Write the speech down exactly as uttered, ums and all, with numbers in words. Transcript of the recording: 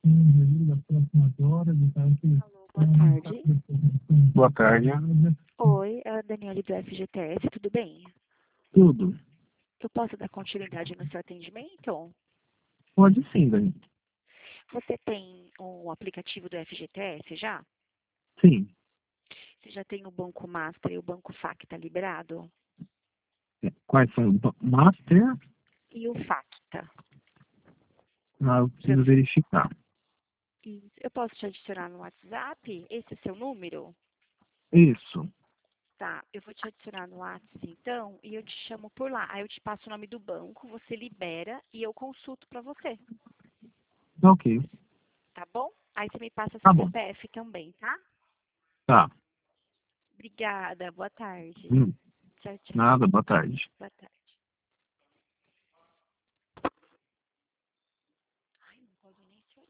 Alô, boa tarde. Boa tarde. Oi, é a Daniele do F G T S, tudo bem? Tudo? Eu posso dar continuidade no seu atendimento? Pode sim, Dani. Você tem o aplicativo do F G T S já? Sim. Você já tem o Banco Master e o Banco Facta liberado? É, Quais são? Ba- Master? E o Facta? Ah, eu Pra preciso você- verificar. e Eu posso te adicionar no WhatsApp? Esse é seu número? Isso. Tá, eu vou te adicionar no WhatsApp então e eu te chamo por lá. Aí eu te passo o nome do banco, você libera e eu consulto pra você, Ok. tá bom? Aí você me passa Tá seu bom. C P F também, tá? Tá. Obrigada, boa tarde. Hum, Tchau, tchau. nada, boa tarde. Boa tarde. Ai, não pode nem ser.